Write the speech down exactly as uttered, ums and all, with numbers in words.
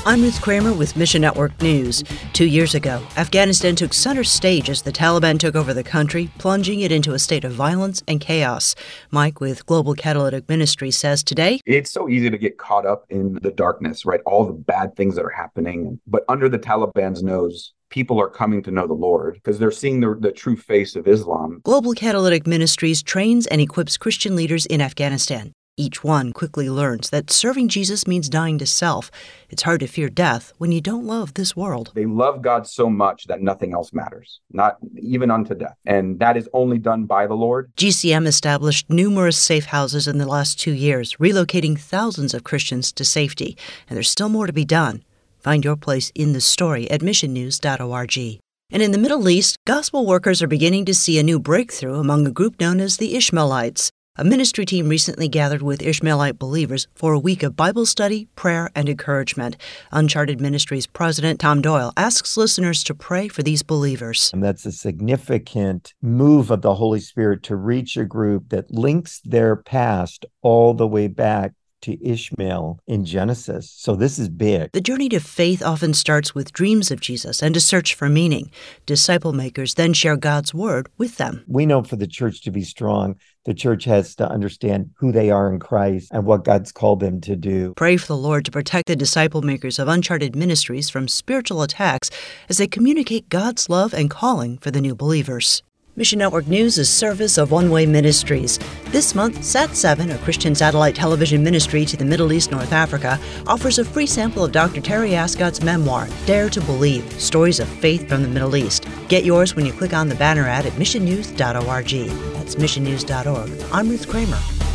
I'm Ruth Kramer with Mission Network News. Two years ago, Afghanistan took center stage as the Taliban took over the country, plunging it into a state of violence and chaos. Mike with Global Catalytic Ministry says today, it's so easy to get caught up in the darkness, right? All the bad things that are happening. But under the Taliban's nose, people are coming to know the Lord because they're seeing the, the true face of Islam. Global Catalytic Ministries trains and equips Christian leaders in Afghanistan. Each one quickly learns that serving Jesus means dying to self. It's hard to fear death when you don't love this world. They love God so much that nothing else matters, not even unto death. And that is only done by the Lord. G C M established numerous safe houses in the last two years, relocating thousands of Christians to safety. And there's still more to be done. Find your place in the story at mission news dot org. And in the Middle East, gospel workers are beginning to see a new breakthrough among a group known as the Ishmaelites. A ministry team recently gathered with Ishmaelite believers for a week of Bible study, prayer, and encouragement. Uncharted Ministries President Tom Doyle asks listeners to pray for these believers. And that's a significant move of the Holy Spirit to reach a group that links their past all the way back to Ishmael in Genesis. So this is big. The journey to faith often starts with dreams of Jesus and a search for meaning. Disciple makers then share God's word with them. We know for the church to be strong, the church has to understand who they are in Christ and what God's called them to do. Pray for the Lord to protect the disciple makers of Uncharted Ministries from spiritual attacks as they communicate God's love and calling for the new believers. Mission Network News is service of One Way Ministries. This month, Sat seven, a Christian satellite television ministry to the Middle East, North Africa, offers a free sample of Doctor Terry Ascott's memoir, Dare to Believe, Stories of Faith from the Middle East. Get yours when you click on the banner ad at mission news dot org. That's mission news dot org. I'm Ruth Kramer.